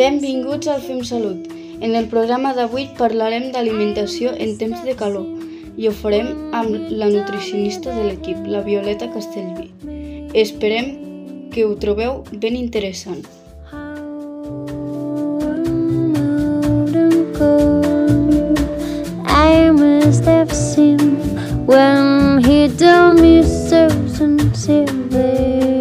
Benvinguts al Fem Salut. En el programa d'avui parlarem d'alimentació en temps de calor i ho farem amb la nutricionista de l'equip, la Violeta Castellví. Esperem que ho trobeu ben interessant. I must have seen when he told me so sincerely.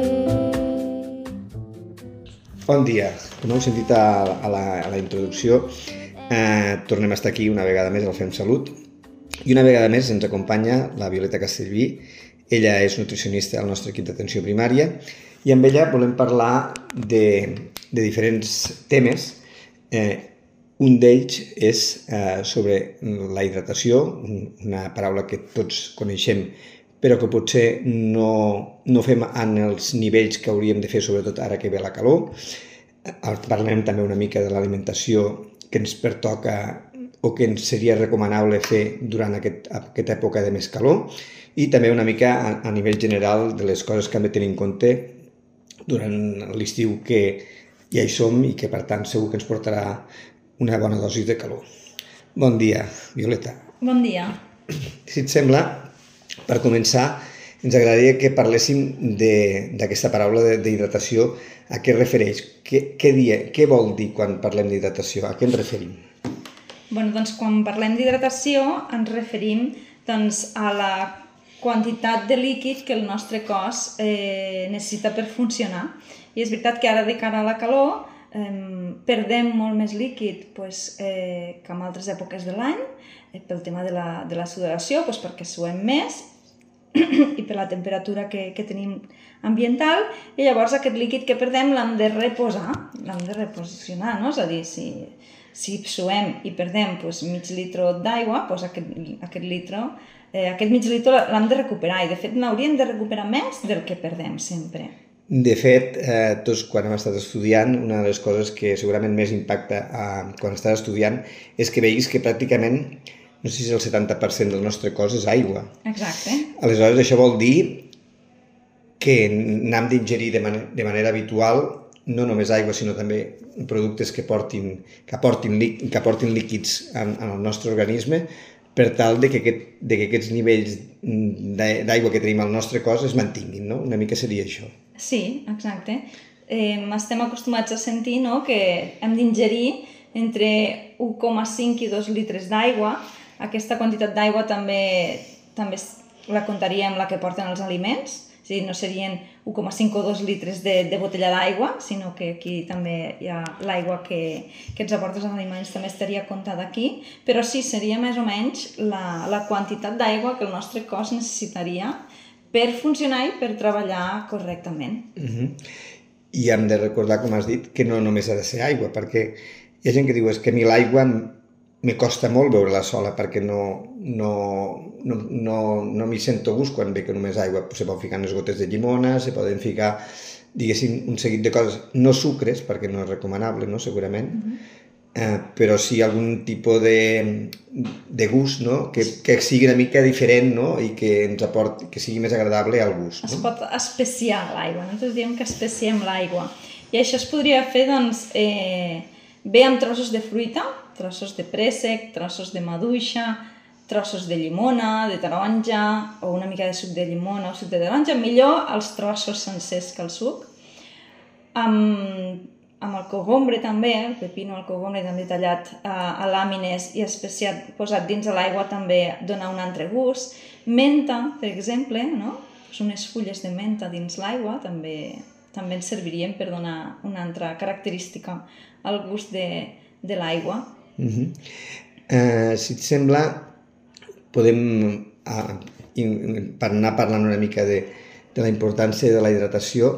Bon dia, com heu sentit a la introducció, tornem a estar aquí una vegada més al Fem Salut i una vegada més ens acompanya la Violeta Castellví. Ella és nutricionista del nostre equip d'atenció primària i amb ella volem parlar de diferents temes. Un d'ells és sobre la hidratació, una paraula que tots coneixem però que potser no fem en els nivells que hauríem de fer, sobretot ara que ve la calor. Parlem també una mica de l'alimentació que ens pertoca o que ens seria recomanable fer durant aquesta època de més calor i també una mica a nivell general de les coses que hem de tenir en compte durant l'estiu que ja hi som i que per tant segur que ens portarà una bona dosi de calor. Bon dia, Violeta. Bon dia. Si et sembla, per començar, ens agradaria que parléssim d'aquesta paraula d'hidratació. A què es refereix? Què vol dir quan parlem d'hidratació? A què ens referim? Doncs quan parlem d'hidratació ens referim a la quantitat de líquid que el nostre cos necessita per funcionar. I és veritat que ara de cara a la calor perdem molt més líquid que en altres èpoques de l'any pel tema de la sudoració, perquè suem més i per la temperatura que tenim ambiental, i llavors aquest líquid que perdem l'hem de reposar, l'hem de reposicionar, no? És a dir, si suem i perdem mig litre d'aigua, aquest mig litre l'hem de recuperar i de fet n'hauríem de recuperar més del que perdem sempre. De fet, tots quan hem estat estudiant, una de les coses que segurament més impacta quan estàs estudiant és que veiguis que pràcticament, no sé si el 70% del nostre cos és aigua. Exacte. Aleshores, això vol dir que n'hem d'ingerir de manera habitual no només aigua, sinó també productes que aportin líquids en el nostre organisme per tal que aquests nivells d'aigua que tenim al nostre cos es mantinguin, no? Una mica seria això. Sí, exacte. Estem acostumats a sentir que hem d'ingerir entre 1,5 i 2 litres d'aigua. Aquesta quantitat d'aigua també la comptaríem la que porten els aliments, és a dir, no serien 1,5 o 2 litres de botella d'aigua, sinó que aquí també hi ha l'aigua que ens aporta els aliments, també estaria comptada aquí, però sí, seria més o menys la quantitat d'aigua que el nostre cos necessitaria per funcionar i per treballar correctament. I hem de recordar, com has dit, que no només ha de ser aigua, perquè hi ha gent que diu que a mi l'aigua me costa molt beure-la sola perquè no m'hi sento gust quan ve que només aigua. Se poden ficar unes gotes de llimona, se poden ficar, diguéssim, un seguit de coses, no sucres, perquè no és recomanable, no? Segurament, però sí algun tipus de gust, no? Que sigui una mica diferent, no? I que ens aporti, que sigui més agradable al gust. Es pot especiar l'aigua, nosaltres diem que especiem l'aigua. I això es podria fer, bé amb trossos de fruita, trossos de préssec, trossos de maduixa, trossos de llimona, de taronja, o una mica de suc de llimona o suc de taronja, millor els trossos sencers que el suc. Amb el cogombre també, el pepino, el cogombre també tallat a làmines i especiat, posat dins de l'aigua també dona un altre gust. Menta, per exemple, no? Unes fulles de menta dins l'aigua també ens servirien per donar una altra característica al gust de l'aigua. Si et sembla, podem, per anar parlant una mica de la importància de la hidratació,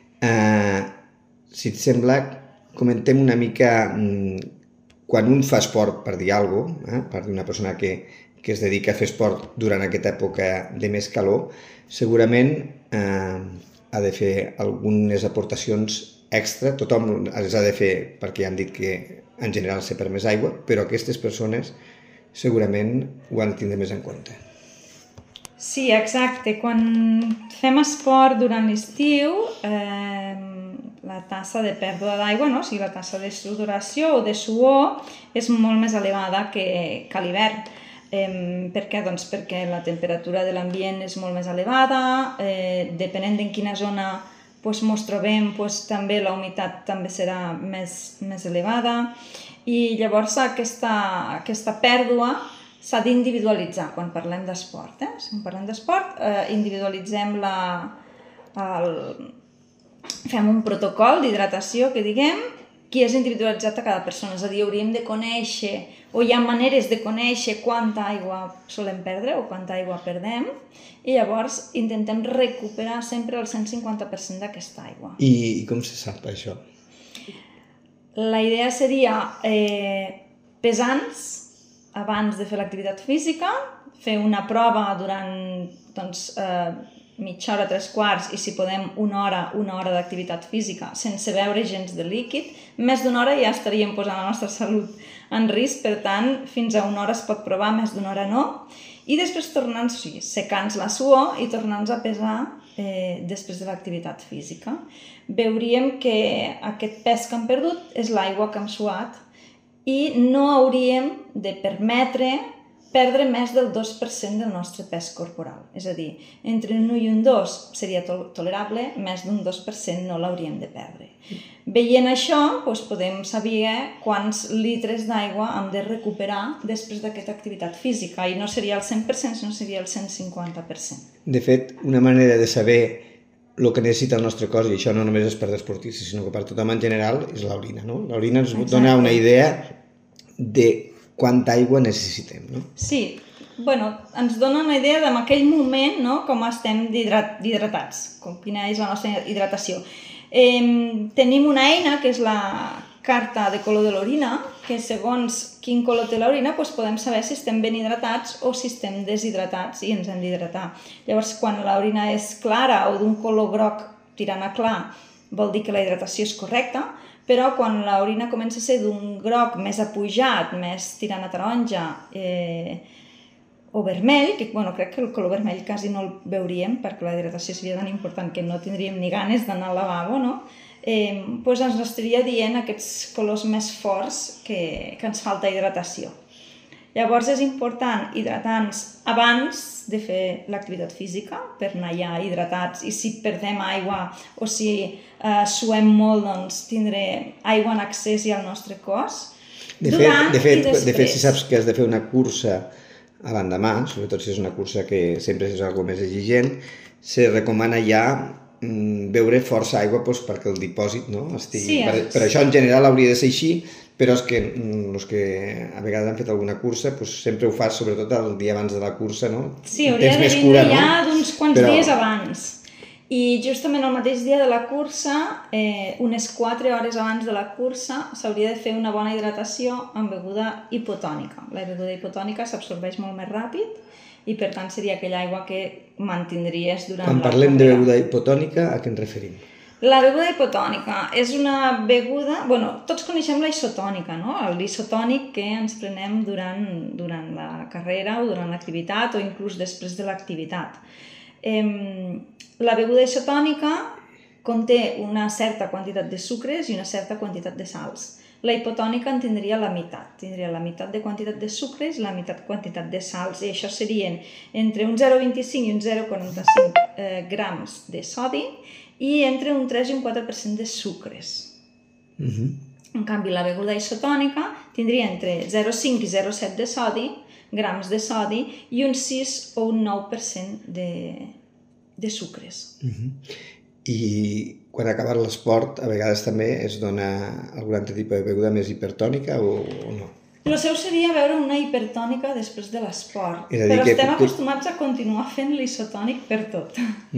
si et sembla, comentem una mica quan un fa esport, per dir alguna cosa, per dir una persona que es dedica a fer esport durant aquesta època de més calor, segurament ha de fer algunes aportacions extra. Tothom les ha de fer perquè ja han dit que en general se perd més aigua, però aquestes persones segurament ho han de tindre més en compte. Sí, exacte. Quan fem esport durant l'estiu, la tassa de pèrdua d'aigua, no? O sigui, la tassa de sudoració o de suor és molt més elevada que a l'hivern. Per què? Doncs perquè la temperatura de l'ambient és molt més elevada, depenent d'en quina zona ens trobem, també la humitat també serà més elevada, i llavors aquesta pèrdua s'ha d'individualitzar quan parlem d'esport. Si parlem d'esport, individualitzem fem un protocol d'hidratació que diguem que és individualitzat a cada persona, és a dir, hauríem de conèixer, o hi ha maneres de conèixer quanta aigua solem perdre o quanta aigua perdem, i llavors intentem recuperar sempre el 150% d'aquesta aigua. I com se sap això? La idea seria pesar-nos abans de fer l'activitat física, fer una prova durant mitja hora, 3/4, i si podem una hora d'activitat física sense beure gens de líquid. Més d'una hora ja estaríem posant la nostra salut en risc, per tant, fins a una hora es pot provar, més d'una hora no. I després secant la suor i tornar-nos a pesar després de l'activitat física. Veuríem que aquest pes que hem perdut és l'aigua que hem suat i no hauríem de permetre perdre més del 2% del nostre pes corporal. És a dir, entre un 1 i un 2 seria tolerable, més d'un 2% no l'hauríem de perdre. Veient això, podem saber quants litres d'aigua hem de recuperar després d'aquesta activitat física, i no seria el 100%, sinó seria el 150%. De fet, una manera de saber el que necessita el nostre cos, i això no només és per deportistes, sinó que per tothom en general, és l'orina, no? L'orina ens dona una idea de quanta aigua necessitem, no? Sí, ens dona una idea d'en aquell moment, no?, com estem hidratats, quina és la nostra hidratació. Tenim una eina, que és la carta de color de l'orina, que segons quin color té l'orina podem saber si estem ben hidratats o si estem deshidratats i ens hem d'hidratar. Llavors, quan l'orina és clara o d'un color groc tirant a clar, vol dir que la hidratació és correcta, però quan l'orina comença a ser d'un groc més apujat, més tirant a taronja o vermell, que crec que el color vermell quasi no el veuríem perquè la hidratació seria tan important que no tindríem ni ganes d'anar al lavabo, no? Ens estaria dient aquests colors més forts que ens falta hidratació. Llavors és important hidratar-nos abans de fer l'activitat física per anar ja hidratats, i si perdem aigua o si suem molt, doncs tindré aigua en excés al nostre cos. De fet, si saps que has de fer una cursa a l'endemà, sobretot si és una cursa que sempre és una més exigent, se recomana ja beure força aigua perquè el dipòsit estigui... Per això en general hauria de ser així, però és que els que a vegades han fet alguna cursa sempre ho fas sobretot el dia abans de la cursa, no? Sí, hauria de vindre ja d'uns quants dies abans. I justament el mateix dia de la cursa, unes 4 hores abans de la cursa, s'hauria de fer una bona hidratació amb beguda hipotònica. La beguda hipotònica s'absorbeix molt més ràpid i per tant seria aquella aigua que mantindries durant la corrida. Quan parlem de beguda hipotònica, a què ens referim? La beguda hipotònica és una beguda... Tots coneixem la isotònica, no? L'isotònic que ens prenem durant la carrera o durant l'activitat o inclús després de l'activitat. La beguda isotònica conté una certa quantitat de sucres i una certa quantitat de sals. La hipotònica en tindria la meitat. Tindria la meitat de quantitat de sucres i la meitat quantitat de sals. I això serien entre un 0,25 i un 0,45 grams de sodi i entre un 3 i un 4% de sucres. En canvi, la beguda isotònica tindria entre 0,5 i 0,7 de sodi, grams de sodi, i un 6 o un 9% de sucres. I quan ha acabat l'esport, a vegades també es dona algun altre tipus de beguda més hipertònica o no? El seu seria beure una hipertònica després de l'esport, però estem acostumats a continuar fent l'isotònic per tot.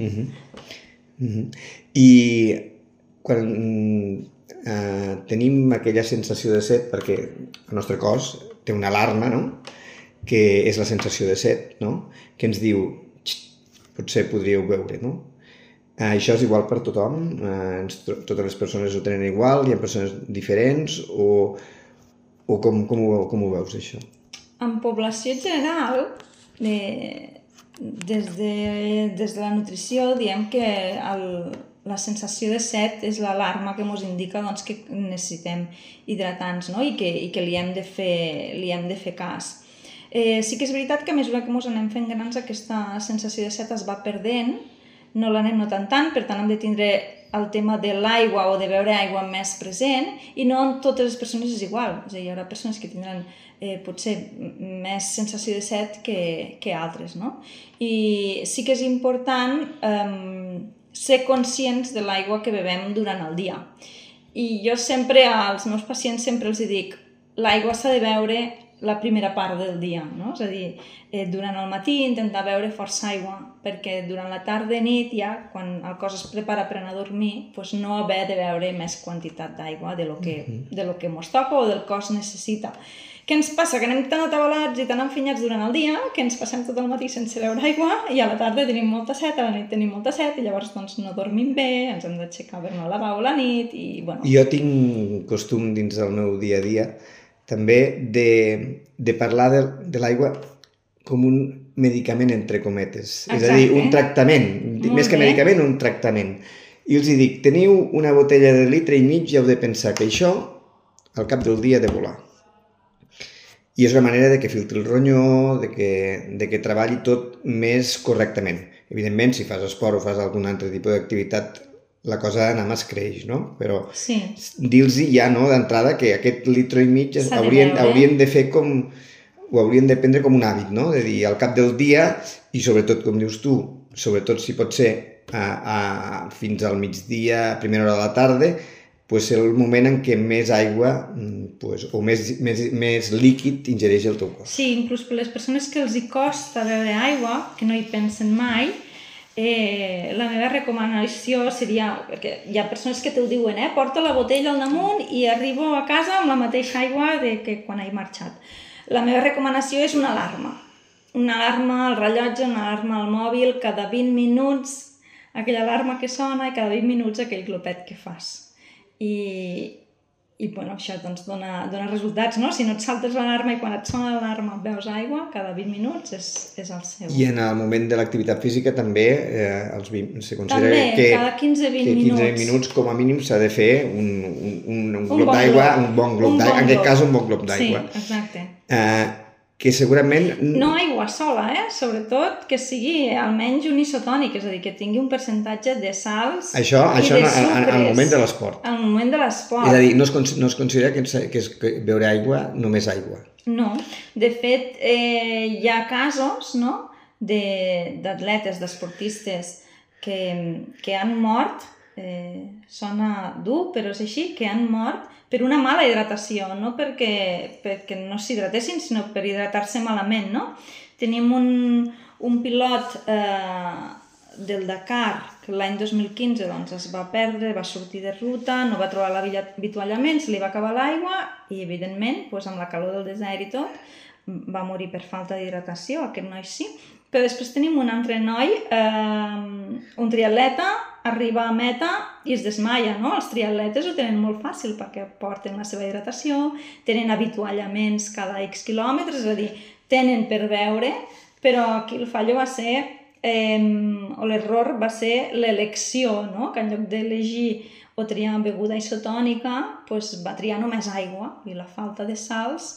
I quan tenim aquella sensació de set, perquè el nostre cos té una alarma, no?, que és la sensació de set, no?, que ens diu potser podríeu beure, no? Això és igual per tothom? Totes les persones ho tenen igual? Hi ha persones diferents? O com ho veus, això? En població general, des de la nutrició, diem que la sensació de set és l'alarma que ens indica doncs, que necessitem hidratants, no? I que li hem de fer cas. Sí que és veritat que a mesura que ens anem fent grans aquesta sensació de set es va perdent, no l'anem notant tant, per tant hem de tindre el tema de l'aigua o de beure aigua més present i no en totes les persones és igual. És a dir, hi haurà persones que tindran potser més sensació de set que altres, no? I sí que és important ser conscients de l'aigua que bevem durant el dia. I jo sempre als meus pacients sempre els dic l'aigua s'ha de beure la primera part del dia, no? És a dir, durant el matí intentar beure força aigua, perquè durant la tarda i nit ja, quan el cos es prepara per anar a dormir, doncs no haver de beure més quantitat d'aigua de lo que ens toca o del cos necessita. Què ens passa? Que anem tan atabalats i tan enfinyats durant el dia que ens passem tot el matí sense beure aigua i a la tarda tenim molta set, a la nit tenim molta set i llavors doncs, no dormim bé, ens hem d'aixecar a veure el lavabo a la nit i bueno... Jo tinc costum dins del meu dia a dia també de parlar de l'aigua com un medicament entre cometes. Exacte. És a dir, un tractament, més que medicament, un tractament. I els dic, teniu una botella de 1,5 litres i heu de pensar que això al cap del dia ha de volar. I és una manera de que filtri el ronyó, de que treballi tot més correctament. Evidentment, si fas esport o fas algun altre tipus d'activitat, la cosa anar més creix, no? Però sí. Dir-los ja d'entrada que aquest 1,5 litres haurien de fer com... ho haurien de prendre com un hàbit, no? De dir, al cap del dia, i sobretot, com dius tu, sobretot si pot ser fins al migdia, a primera hora de la tarda, pues és el moment en què més aigua o més líquid ingereix el teu cos. Sí, inclús per les persones que els hi costa beure aigua, que no hi pensen mai, la meva recomanació seria, perquè hi ha persones que t'ho diuen, porta la botella al damunt i arribo a casa amb la mateixa aigua que quan he marxat. La meva recomanació és una alarma. Una alarma al rellotge, una alarma al mòbil, cada 20 minuts aquella alarma que sona i cada 20 minuts aquell glopet que fas. I bueno, això doncs dona resultats, no? Si no et saltes l'alarma i quan et sona l'alarma beus aigua, cada 20 minuts és el seu. I en el moment de l'activitat física també se considera també, que cada 15-20 minuts com a mínim s'ha de fer un glop d'aigua, un bon glop d'aigua, en aquest cas un bon glop d'aigua. Sí, exacte. Que segurament... No aigua sola, sobretot que sigui almenys un isotònic, és a dir, que tingui un percentatge de sals i de sucres. Al moment de l'esport. Al moment de l'esport. És a dir, no es considera que beure aigua només aigua. No. De fet, hi ha casos, no?, d'atletes, d'esportistes que han mort, sona dur, però és així, que han mort per una mala hidratació, no perquè no s'hidratessin, sinó per hidratar-se malament, no? Tenim un pilot del Dakar que l'any 2015 doncs, es va perdre, va sortir de ruta, no va trobar l'avituallament, se li va acabar l'aigua i, evidentment, amb la calor del desert i tot, va morir per falta d'hidratació, aquest noi sí. Però després tenim un altre noi, un triatleta, arriba a meta i es desmaia, no? Els triatletes ho tenen molt fàcil perquè porten la seva hidratació, tenen avituallaments cada X quilòmetres, és a dir, tenen per beure, però aquí el fallo va ser, o l'error va ser l'elecció, no? Que en lloc d'elegir o triar beguda isotònica, va triar només aigua i la falta de sals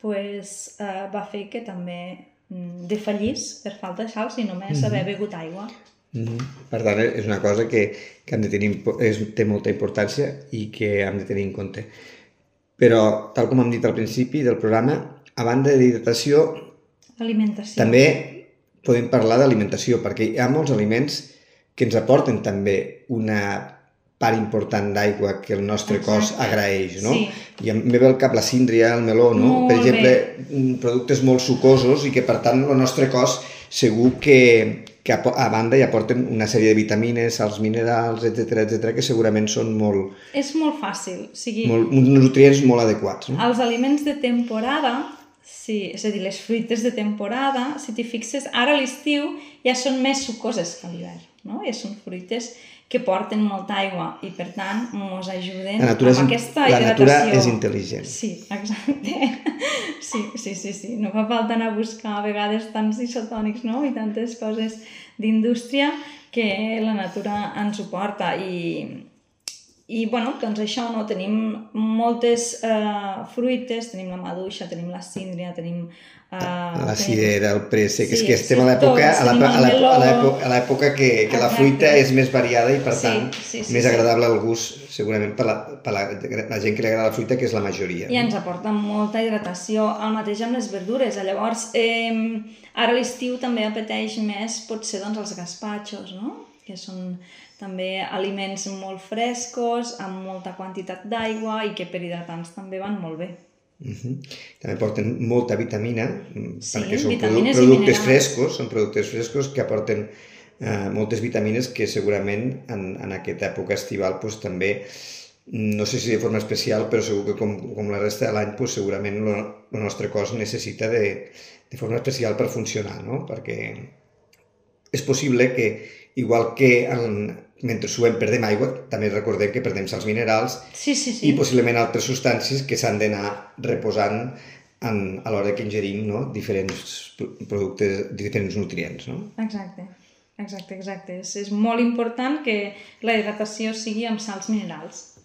va fer que també defallís per falta de sals i només haver begut aigua. Per tant, és una cosa que hem de tenir, té molta importància i que hem de tenir en compte. Però, tal com hem dit al principi del programa, a banda d'hidratació, també podem parlar d'alimentació, perquè hi ha molts aliments que ens aporten també una part important d'aigua que el nostre cos agraeix, no? Sí. I em ve al cap la síndria, el meló, no? Per exemple, productes molt sucosos i que, per tant, el nostre cos segur que a banda hi aporten una sèrie de vitamines, sals minerals, etc., que segurament són molt... És molt fàcil, o sigui... nutrients molt adequats, no? Els aliments de temporada, sí, és a dir, les fruites de temporada, si t'hi fixes, ara a l'estiu ja són més sucoses que a l'hivern, no? Ja són fruites que porten molta aigua i, per tant, ens ajuden amb aquesta hidratació. La natura és intel·ligent. Sí, exacte. Sí. No fa falta anar a buscar a vegades tants isotònics, no? I tantes coses d'indústria que la natura ens ho porta. I bueno, doncs això, no? Tenim moltes fruites, tenim la maduixa, tenim la síndria, tenim... la cirera, el préssec, és Sí, que estem sí, a l'època que la fruita és més variada i per tant més agradable al gust, segurament per la gent que li agrada la fruita, que és la majoria. I ens aporta molta hidratació, el mateix amb les verdures. Llavors, ara a l'estiu també apeteix més potser doncs els gaspatxos, no? Que són també aliments molt frescos, amb molta quantitat d'aigua i que per hidratants també van molt bé. També porten molta vitamina, perquè són vitamines productes frescos que aporten moltes vitamines que segurament en aquesta època estival també, no sé si de forma especial, però segur que com la resta de l'any segurament el nostre cos necessita de forma especial per funcionar, no? Perquè és possible que, igual que mentre suem perdem aigua, també recordem que perdem sals minerals i possiblement altres substàncies que s'han d'anar reposant a l'hora que ingerim diferents productes, diferents nutrients. No? Exacte. És molt important que la hidratació sigui amb sals minerals.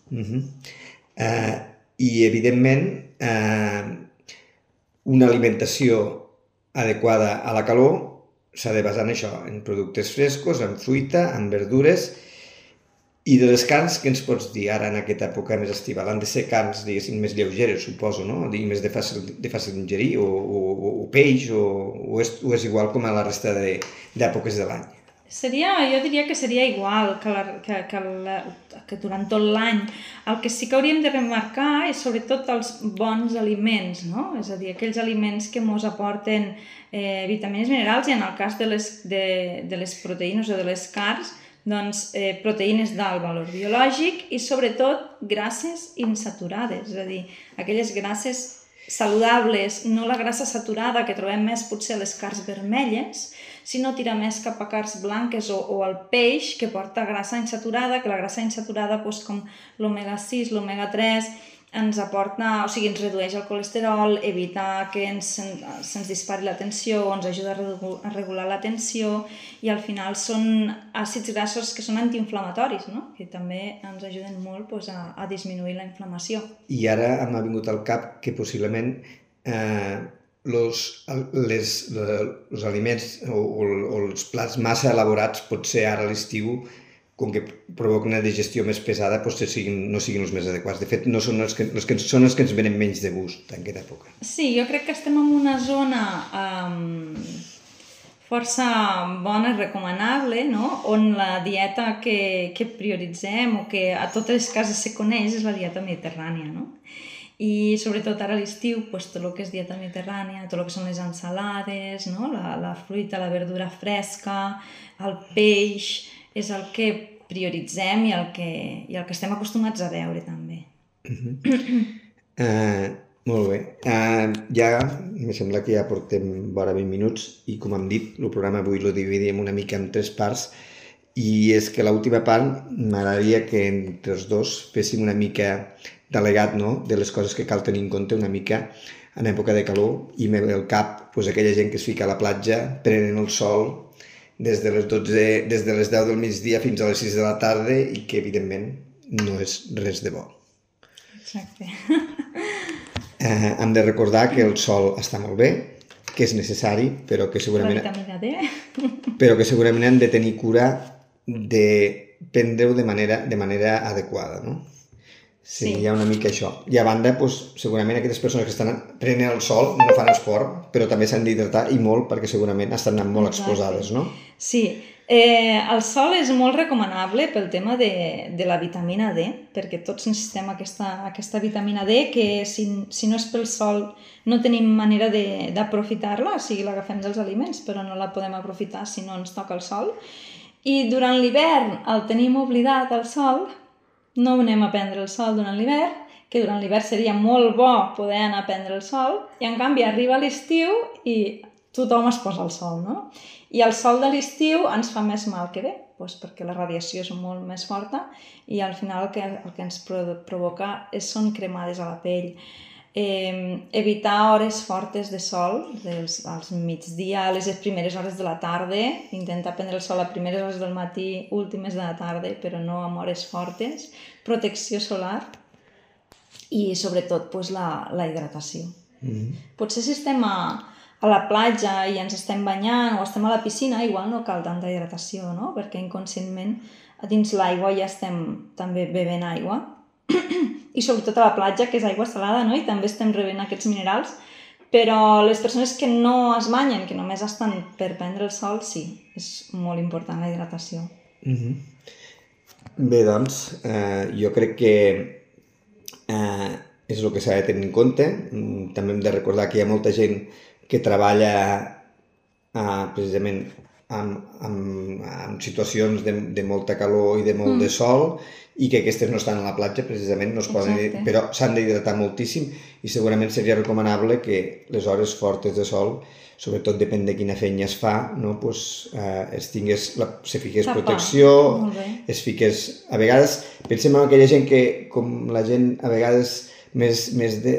I, evidentment, una alimentació adequada a la calor s'ha de basar en això, en productes frescos, en fruita, en verdures. I de les carns, què ens pots dir ara en aquesta època més estival? Han de ser carns, diguéssim, més lleugeres, suposo, no? Més de fàcil d'ingerir, o peix, o és igual com a la resta d'èpoques de l'any? Jo diria que seria igual que durant tot l'any. El que sí que hauríem de remarcar és sobretot els bons aliments, no? És a dir, aquells aliments que ens aporten vitamines minerals i en el cas de les proteïnes o de les carns, doncs proteïnes d'alt valor biològic i sobretot grasses insaturades, és a dir, aquelles grasses saludables, no la grassa saturada que trobem més potser a les carns vermelles, sinó tira més cap a carns blanques o al peix que porta grassa insaturada, que la grassa insaturada com l'omega-6, l'omega-3 ens aporta, o sigui, ens redueix el colesterol, evita que se'ns dispari la tensió, ens ajuda a regular la tensió i al final són àcids grassos que són antiinflamatoris, no? Que també ens ajuden molt a disminuir la inflamació. I ara m'ha vingut al cap que possiblement els aliments o els plats massa elaborats potser ara a l'estiu, com que provoca una digestió més pesada, potser no siguin els més adequats. De fet, no són els que ens venen menys de gust en aquesta època. Sí, jo crec que estem en una zona força bona i recomanable, no? On la dieta que prioritzem o que a totes les cases se coneix és la dieta mediterrània, no? I sobretot ara a l'estiu, tot el que és dieta mediterrània, tot el que són les ensalades, no? La fruita, la verdura fresca, el peix, és el que prioritzem i el que estem acostumats a veure també. Molt bé. Ja, em sembla que ja portem vora 20 minuts i com hem dit, el programa avui el dividim una mica en 3 parts i és que l'última part m'agradaria que entre els dos féssim una mica delegat, no?, de les coses que cal tenir en compte una mica en època de calor i me ve al cap aquella gent que es fica a la platja prenent el sol des de les 10 del migdia fins a les 6 de la tarda i que, evidentment, no és res de bo. Exacte. Hem de recordar que el sol està molt bé, que és necessari, però que segurament hem de tenir cura de prendre-ho de manera adequada, no? Sí, hi ha una mica això. I a banda, segurament aquestes persones que estan prenent el sol no fan esport, però també s'han d'hidratar i molt perquè segurament estan molt exposades, no? Sí, el sol és molt recomanable pel tema de la vitamina D, perquè tots necessitem aquesta vitamina D que si no és pel sol no tenim manera d'aprofitar-la, o sigui, l'agafem dels aliments, però no la podem aprofitar si no ens toca el sol. I durant l'hivern el tenim oblidat al sol, no anem a prendre el sol durant l'hivern, que durant l'hivern seria molt bo poder anar a prendre el sol, i en canvi arriba l'estiu i tothom es posa al sol, no? I el sol de l'estiu ens fa més mal que bé, perquè la radiació és molt més forta i al final el que ens provoca són cremades a la pell. evitar hores fortes de sol, als migdia, a les primeres hores de la tarda, intentar prendre el sol a primeres hores del matí, últimes de la tarda, però no amb hores fortes, protecció solar i sobretot la hidratació. Potser si estem a la platja i ens estem banyant o estem a la piscina, igual no cal tanta hidratació, no? Perquè inconscientment a dins l'aigua ja estem també bevent aigua i sobretot a la platja, que és aigua salada, no? I també estem rebent aquests minerals, però les persones que no es banyen, que només estan per prendre el sol, sí, és molt important la hidratació. Bé, doncs, jo crec que és el que s'ha de tenir en compte. També hem de recordar que hi ha molta gent que treballa precisament en situacions de molta calor i de molt de sol i que aquestes no estan a la platja, precisament, no es poden, però s'han d'hidratar moltíssim i segurament seria recomanable que les hores fortes de sol, sobretot depèn de quina feina es fa, no? Pues, se fiqués protecció, es fiqués... A vegades, pensem en aquella gent que, com la gent a vegades més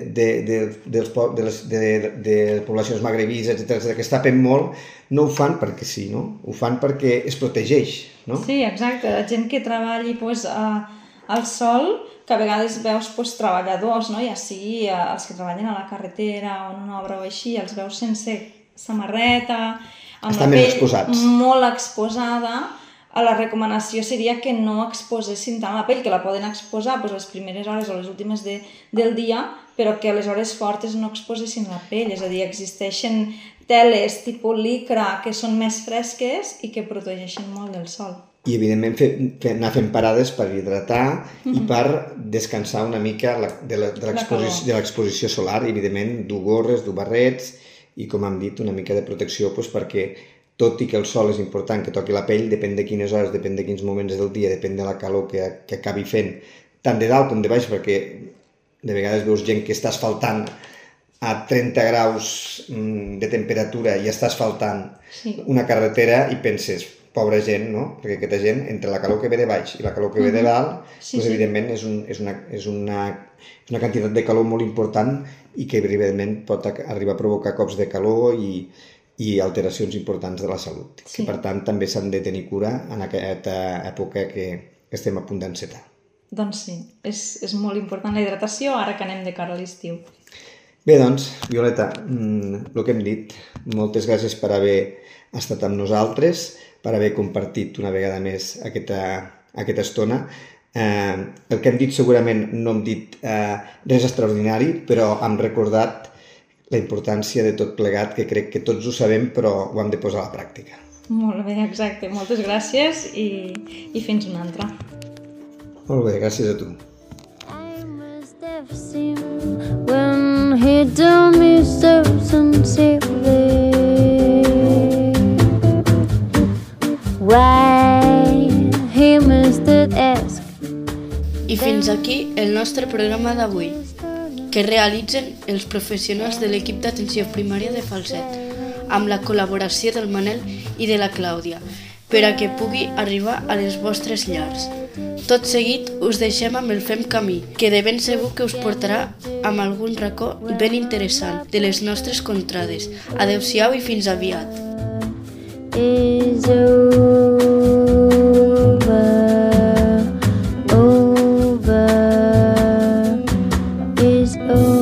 de poblacions magrebís, etc., que es tapen molt, no ho fan perquè sí, no? Ho fan perquè es protegeix, no? Sí, exacte. La gent que treballi al sol, que a vegades veus treballadors, no? Ja sigui els que treballen a la carretera o en una obra o així, els veus sense samarreta, amb la pell molt exposada. La recomanació seria que no exposessin tant la pell, que la poden exposar les primeres hores o les últimes del dia, però que a les hores fortes no exposessin la pell. És a dir, existeixen teles tipus licra que són més fresques i que protegeixen molt del sol. I, evidentment, anar fent parades per hidratar i per descansar una mica de l'exposició solar. Evidentment, dur gorres, dur barrets i, com hem dit, una mica de protecció perquè, tot i que el sol és important que toqui la pell, depèn de quines hores, depèn de quins moments del dia, depèn de la calor que acabi fent, tant de dalt com de baix, perquè de vegades veus gent que està asfaltant a 30 graus de temperatura i està asfaltant una carretera i penses, pobra gent, no? Perquè aquesta gent, entre la calor que ve de baix i la calor que ve de dalt, evidentment és una quantitat de calor molt important i que evidentment pot arribar a provocar cops de calor i alteracions importants de la salut. Que, per tant, també s'han de tenir cura en aquesta època que estem a punt d'encetar. Doncs sí, és molt important la hidratació ara que anem de cara a l'estiu. Bé, doncs, Violeta, el que hem dit, moltes gràcies per haver estat amb nosaltres, per haver compartit una vegada més aquesta estona. El que hem dit segurament no hem dit res extraordinari, però hem recordat la importància de tot plegat, que crec que tots ho sabem, però ho hem de posar a la pràctica. Molt bé, exacte. Moltes gràcies i fins una altra. Molt bé, gràcies a tu. I must have seen when he told me so sincerely why he must ask. I fins aquí el nostre programa d'avui, que realitzen els professionals de l'equip d'atenció primària de Falset, amb la col·laboració del Manel i de la Clàudia, per a que pugui arribar a les vostres llars. Tot seguit us deixem amb el Fem Camí, que de ben segur que us portarà amb algun racó ben interessant de les nostres contrades. Adeu-siau i fins aviat. Is over, is over.